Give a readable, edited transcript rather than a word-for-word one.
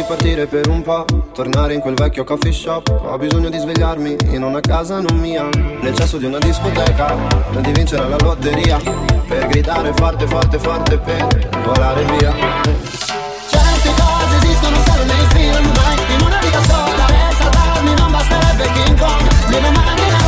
di partire per un po', tornare in quel vecchio coffee shop. Ho bisogno di svegliarmi in una casa non mia, nel cesso di una discoteca, di vincere alla lotteria, per gridare forte forte forte, per volare via. Certe cose esistono solo nei film, mai in una vita sola. Per salvarmi non basterebbe King Kong, meno male che